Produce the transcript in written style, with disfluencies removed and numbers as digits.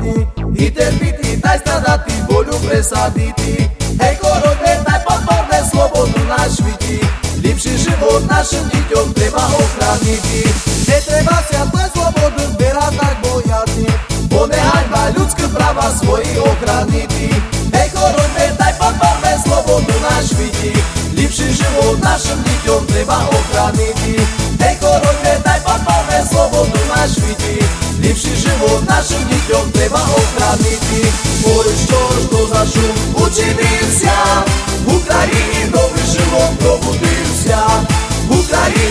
влади, и терпити, дай страдати, волю пресадити. Hej korone, daj podporné slobodu našviti. Lepší život našim deťom treba ochrániti. Netreba sviatlo slobodu zberať tak bojati, bo nehaňba ľudské práva svoji ochrániti. Hej korone, daj podporné slobodu našviti. Lepší život našim deťom treba ochrániti. Hej korone, daj podporné slobodu našviti. Lepší život našim deťom treba ochrániti. Ой, что за шум, учинився, в Україні новий живот пробудився, в Україні